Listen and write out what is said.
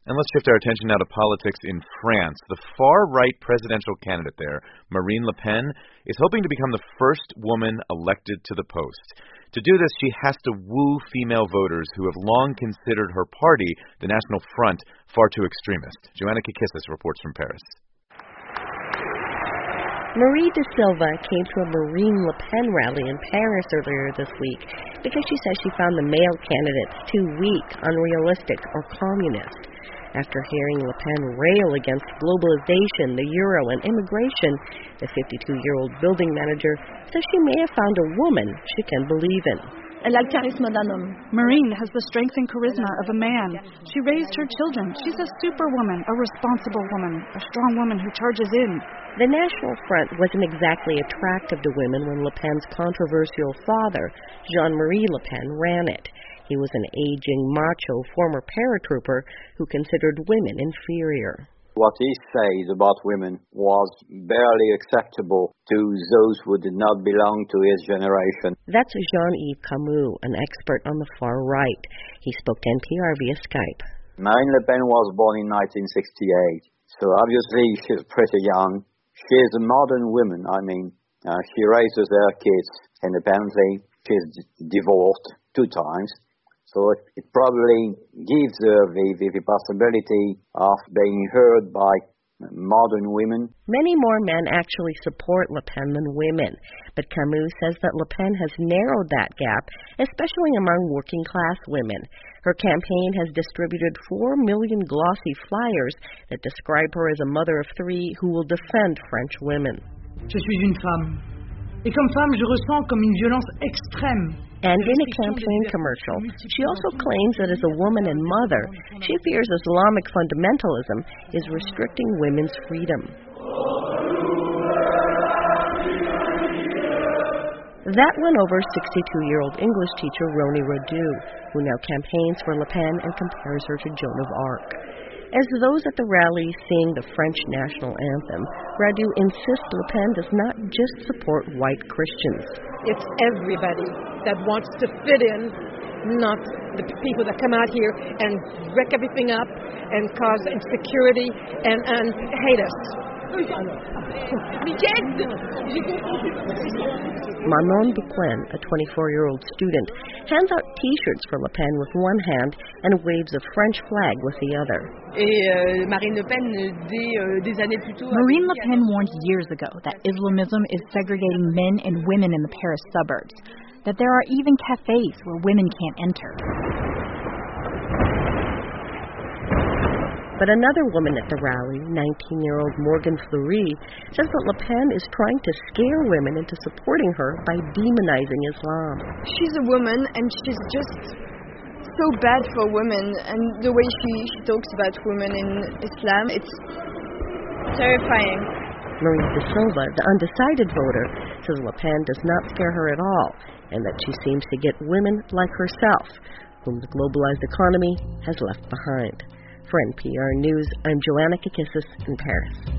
And let's shift our attention now to politics in France. The far-right presidential candidate there, Marine Le Pen, is hoping to become the first woman elected to the post. To do this, she has to woo female voters who have long considered her party, the National Front, far too extremist. Joanna Kikissis reports from Paris. Marie de Silva came to a Marine Le Pen rally in Paris earlier this week because she says she found the male candidates too weak, unrealistic, or communist. After hearing Le Pen rail against globalization, the euro, and immigration, the 52-year-old building manager says she may have found a woman she can believe in. Marine has the strength and charisma of a man. She raised her children. She's a superwoman, a responsible woman, a strong woman who charges in. The National Front wasn't exactly attractive to women when Le Pen's controversial father, Jean-Marie Le Pen, ran it. He was an aging, macho former paratrooper who considered women inferior. What he said about women was barely acceptable to those who did not belong to his generation. That's Jean-Yves Camus, an expert on the far right. He spoke to NPR via Skype. Marine Le Pen was born in 1968, so obviously she's pretty young. She is a modern woman, she raises her kids independently. She's divorced 2 times. So it probably gives her the possibility of being heard by modern women. Many more men actually support Le Pen than women, but Camus says that Le Pen has narrowed that gap, especially among working-class women. Her campaign has distributed 4 million glossy flyers that describe her as a mother of 3 who will defend French women. Je suis une femme. Et comme femme, je ressens comme une violence extrême. And in a campaign commercial, she also claims that as a woman and mother, she fears Islamic fundamentalism is restricting women's freedom. That won over 62-year-old English teacher Roni Radu, who now campaigns for Le Pen and compares her to Joan of Arc. As those at the rally sing the French national anthem, Radu insists Le Pen does not just support white Christians. It's everybody that wants to fit in, not the people that come out here and wreck everything up and cause insecurity and hate us. Manon Duquin, a 24-year-old student, hands out T-shirts for Le Pen with one hand and waves a French flag with the other. Marine Le Pen warned years ago that Islamism is segregating men and women in the Paris suburbs, that there are even cafes where women can't enter. But another woman at the rally, 19-year-old Morgan Fleury, says that Le Pen is trying to scare women into supporting her by demonizing Islam. She's a woman and she's just so bad for women, and the way she talks about women in Islam, it's terrifying. Marie de Silva, the undecided voter, says Le Pen does not scare her at all, and that she seems to get women like herself, whom the globalized economy has left behind. For NPR News, I'm Joanna Kikissis in Paris.